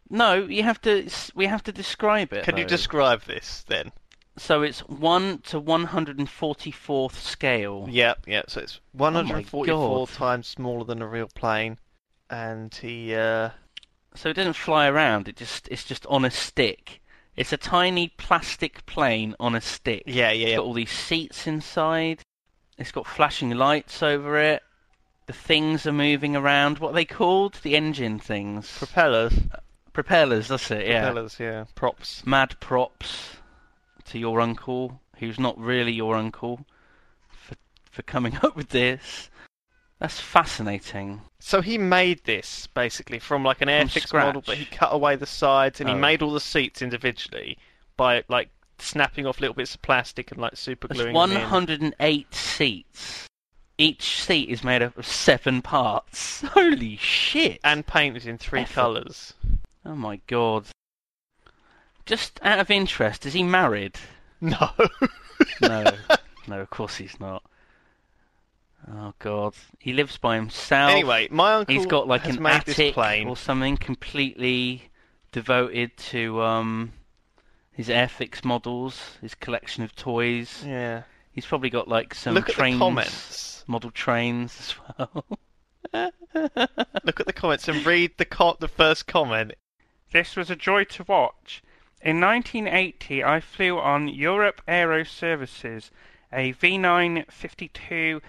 No, we have to describe it. Can you though. describe this then? So it's 1 to 144th scale. Yep. So it's 144 God. times smaller than a real plane, and he. So it doesn't fly around. It's just on a stick. It's a tiny plastic plane on a stick. Yeah. It's got all these seats inside. It's got flashing lights over it. The things are moving around. What are they called? The engine things. Propellers. Propellers. That's it. Yeah. Propellers. Yeah. Props. Mad props. To your uncle, who's not really your uncle, for coming up with this. That's fascinating. So he made this basically from like an Airfix model, but he cut away the sides and he made all the seats individually by like snapping off little bits of plastic and like super gluing them in. 108 seats. Each seat is made up of 7 parts. Holy shit! And painted in 3 colours. Oh my god. Just out of interest, is he married? No. No, of course he's not. Oh god, he lives by himself. Anyway, my uncle he's got like has an made this attic plane. or something completely devoted to his Airfix models, his collection of toys. Yeah. He's probably got like some Look at trains, the comments. model trains as well. Look at the comments and read the first comment. This was a joy to watch. In 1980, I flew on Europe Aero Services, a V952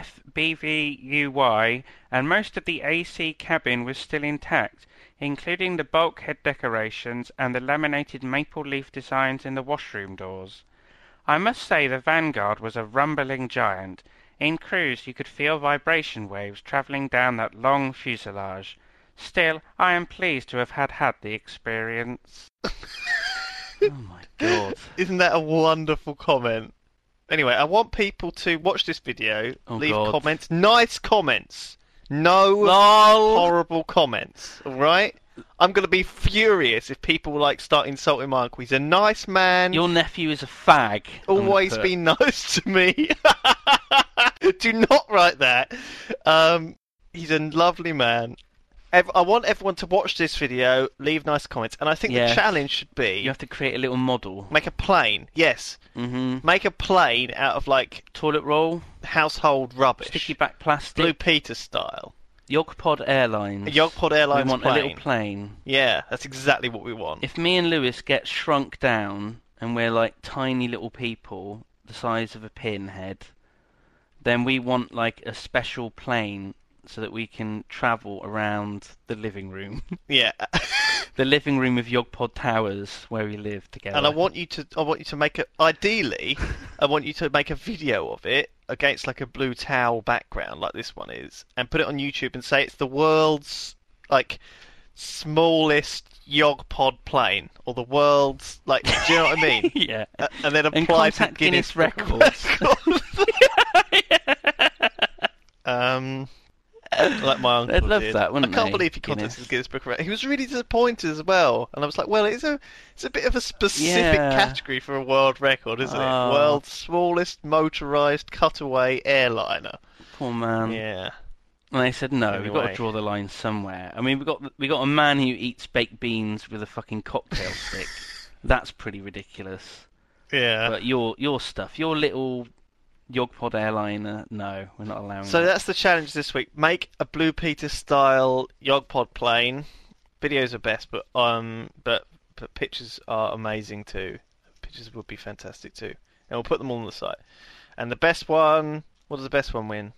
FBVUY, and most of the AC cabin was still intact, including the bulkhead decorations and the laminated maple leaf designs in the washroom doors. I must say the Vanguard was a rumbling giant. In cruise you could feel vibration waves travelling down that long fuselage. Still, I am pleased to have had the experience. Oh my god. Isn't that a wonderful comment? Anyway, I want people to watch this video, leave comments, nice comments. No horrible comments, alright? I'm going to be furious if people like start insulting my uncle. He's a nice man. Your nephew is a fag. Always be nice to me. Do not write that. He's a lovely man. I want everyone to watch this video, leave nice comments, and I think the challenge should be... You have to create a little model. Make a plane, yes. Mm-hmm. Make a plane out of, like... Toilet roll. Household rubbish. Sticky back plastic. Blue Peter style. Yogpod Airlines. A Yogpod Airlines We want plane. a little plane. Yeah, that's exactly what we want. If me and Lewis get shrunk down, and we're like tiny little people, the size of a pinhead, then we want like a special plane so that we can travel around the living room. Yeah. The living room of Yogpod Towers, where we live together. And I want you to make a... Ideally, I want you to make a video of it against like a blue towel background, like this one is, and put it on YouTube and say it's the world's like smallest Yogpod plane, or the world's like... Do you know what I mean? Yeah. And then and apply to contact Guinness Records. Like my uncle They'd love did. that, wouldn't I can't they? believe he contacted Guinness Book of Records. He was really disappointed as well, and I was like, well, it's a bit of a specific category for a world record, isn't it? World's smallest motorised cutaway airliner. Poor man. Yeah. And they said no, we've got to Anyway. draw the line somewhere. I mean, we got a man who eats baked beans with a fucking cocktail stick. That's pretty ridiculous. Yeah. But your stuff, your little Yogpod airliner, no, we're not allowing So that. that's the challenge this week. Make a Blue Peter style Yogpod plane. Videos are best, but pictures are amazing too. Pictures would be fantastic too, and we'll put them all on the site. And the best one, what does the best one win?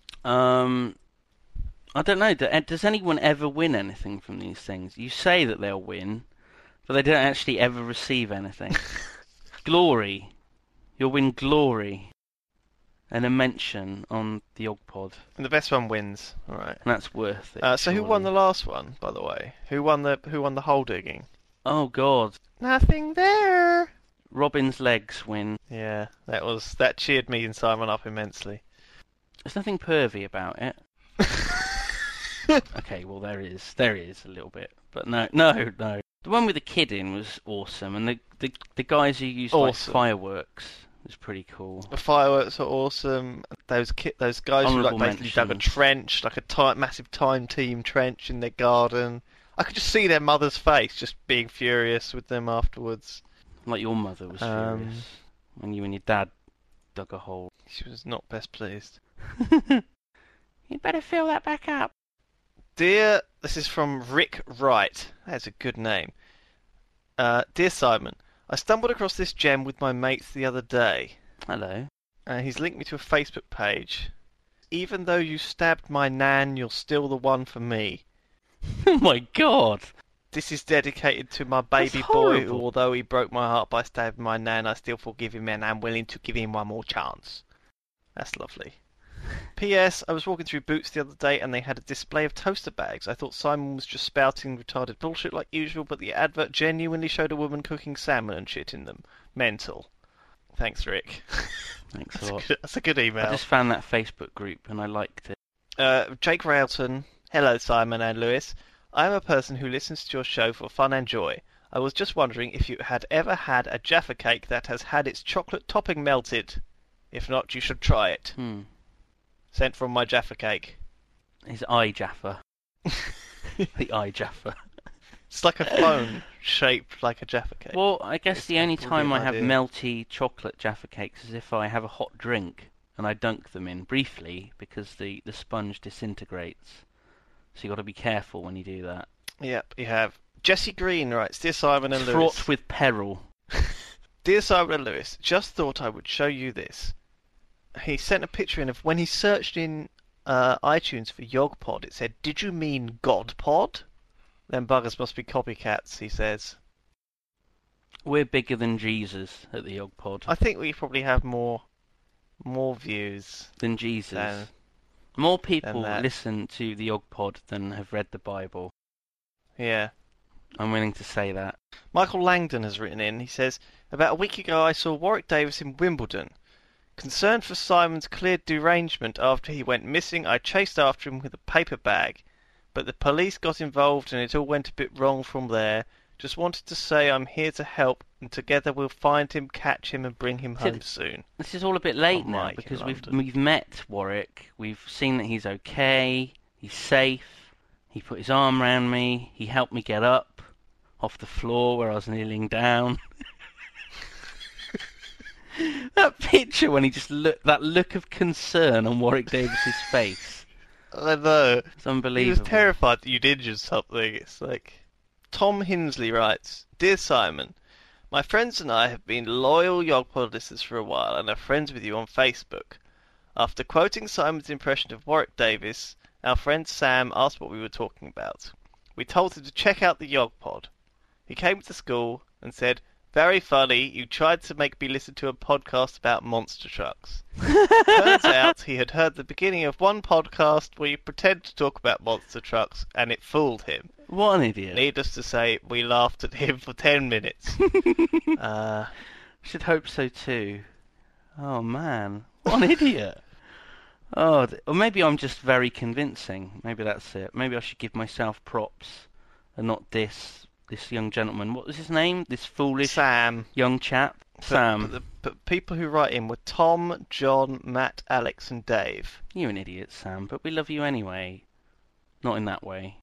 I don't know. Does anyone ever win anything from these things? You say that they'll win, but they don't actually ever receive anything. Glory. You'll win glory. And a mention on the Yogpod. And the best one wins. All right. And that's worth it. So who won the last one, by the way? Who won the hole digging? Oh God. Nothing there. Robin's legs win. Yeah, that cheered me and Simon up immensely. There's nothing pervy about it. Okay, well there is a little bit, but no. The one with the kid in was awesome, and the guys who used like fireworks was pretty cool. The fireworks are awesome. Those guys who like basically dug a trench, like a massive time team trench in their garden. I could just see their mother's face, just being furious with them afterwards. Like your mother was furious when you and your dad dug a hole. She was not best pleased. You'd better fill that back up. Dear, this is from Rick Wright. That's a good name. Dear Simon, I stumbled across this gem with my mates the other day. Hello. He's linked me to a Facebook page. Even though you stabbed my nan, you're still the one for me. Oh my God. This is dedicated to my baby boy, who, although he broke my heart by stabbing my nan, I still forgive him and I'm willing to give him one more chance. That's lovely. P.S. I was walking through Boots the other day and they had a display of toaster bags. I thought Simon was just spouting retarded bullshit like usual, but the advert genuinely showed a woman cooking salmon and shit in them. Mental. Thanks, Rick. Thanks a lot. That's a good email. I just found that Facebook group and I liked it. Jake Railton. Hello, Simon and Lewis. I am a person who listens to your show for fun and joy. I was just wondering if you had ever had a Jaffa cake that has had its chocolate topping melted. If not, you should try it. Sent from my Jaffa cake. His eye Jaffa. The eye Jaffa. It's like a phone shaped like a Jaffa cake. Well, I guess It's the only a time I have brilliant melty chocolate Jaffa cakes is if I have a hot drink and I dunk them in briefly because the sponge disintegrates. So you've got to be careful when you do that. Yep, you have. Jesse Green writes, Dear Simon and Lewis. Fraught with peril. Dear Simon and Lewis, just thought I would show you this. He sent a picture in of when he searched in iTunes for YogPod, it said, did you mean GodPod? Them buggers must be copycats, he says. We're bigger than Jesus at the YogPod. I think we probably have more views than Jesus. Than more people that. listen to the YogPod than have read the Bible. Yeah. I'm willing to say that. Michael Langdon has written in, he says, about a week ago I saw Warwick Davis in Wimbledon. Concerned for Simon's clear derangement after he went missing, I chased after him with a paper bag. But the police got involved and it all went a bit wrong from there. Just wanted to say I'm here to help and together we'll find him, catch him and bring him home soon. This is all a bit late now Mike because in we've met Warwick. We've seen that he's okay. He's safe. He put his arm around me. He helped me get up off the floor where I was kneeling down. That picture when he just that look of concern on Warwick Davis's face. I know. It's unbelievable. He was terrified that you'd injured something. It's like... Tom Hinsley writes, Dear Simon, my friends and I have been loyal YogPod listeners for a while and are friends with you on Facebook. After quoting Simon's impression of Warwick Davis, our friend Sam asked what we were talking about. We told him to check out the YogPod. He came to school and said, very funny, you tried to make me listen to a podcast about monster trucks. Turns out he had heard the beginning of one podcast where you pretend to talk about monster trucks, and it fooled him. What an idiot. Needless to say, we laughed at him for 10 minutes. Should hope so too. Oh man, what an idiot. Oh, or maybe I'm just very convincing. Maybe that's it. Maybe I should give myself props and not diss this young gentleman. What was his name? This foolish Sam. Young chap? Sam. But people who write in were Tom, John, Matt, Alex and Dave. You're an idiot, Sam, but we love you anyway. Not in that way.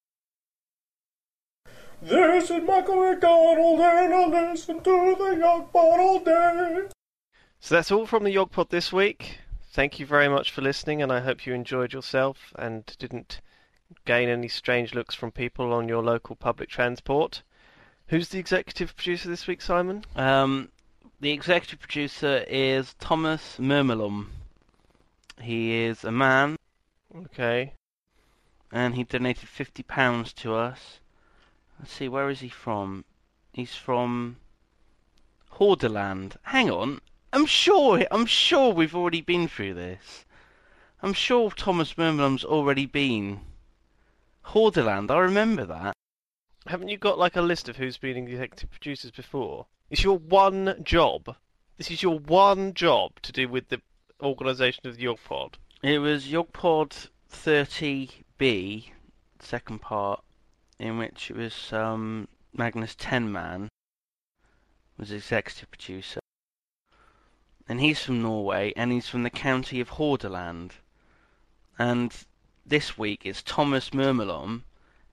This is Michael McDonald and I listen to the YogPod all day. So that's all from the YogPod this week. Thank you very much for listening and I hope you enjoyed yourself and didn't gain any strange looks from people on your local public transport. Who's the executive producer this week, Simon? The executive producer is Thomas Murmelum. He is a man. Okay. And he donated £50 to us. Let's see, where is he from? He's from Hordaland. Hang on. I'm sure we've already been through this. I'm sure Thomas Murmelum's already been. Hordaland, I remember that. Haven't you got like a list of who's been executive producers before? It's your one job. This is your one job to do with the organisation of the YogPod. It was YogPod 30B, second part, in which it was Magnus Tenman was executive producer. And he's from Norway, and he's from the county of Hordaland. And this week it's Thomas Murmelum,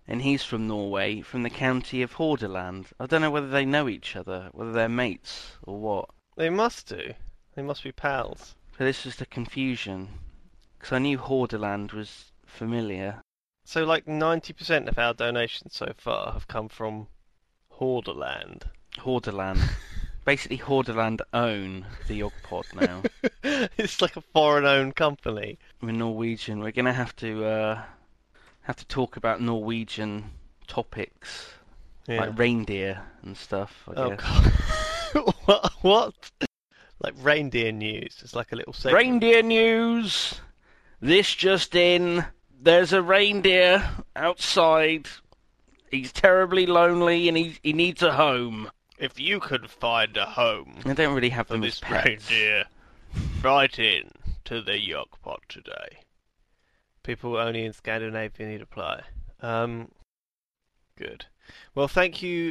and he's from Norway, from the county of Hordaland. I don't know whether they know each other, whether they're mates or what. They must do. They must be pals. So this was the confusion, because I knew Hordaland was familiar. So like 90% of our donations so far have come from Hordaland. Hordaland. Basically, Hordaland own the Yogpod now. It's like a foreign-owned company. We're Norwegian. We're gonna have to talk about Norwegian topics, like reindeer and stuff. I guess. God. What? Like reindeer news. It's like a little segment. Reindeer news. This just in. There's a reindeer outside. He's terribly lonely and he needs a home. If you could find a home, I don't really have them for as this pets. reindeer, write in to the Yogpod today. People only in Scandinavia need apply. Good. Well, thank you,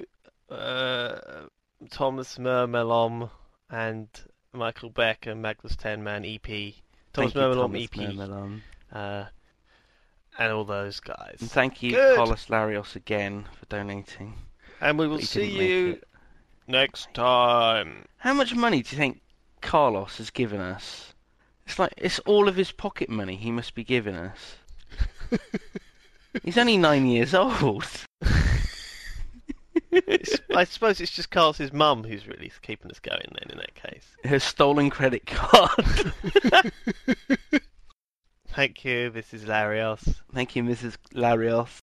Thomas Mermelom and Michael Beck and Magnus 10-Man EP. Thomas Mermelom EP. And all those guys. And thank you, Carlos Larios, again for donating. And we will see you next time. How much money do you think Carlos has given us? It's all of his pocket money he must be giving us. He's only 9 years old. I suppose it's just Carlos's mum who's really keeping us going then, in that case. Her stolen credit card. Thank you, Mrs. Larios. Thank you, Mrs. Larios.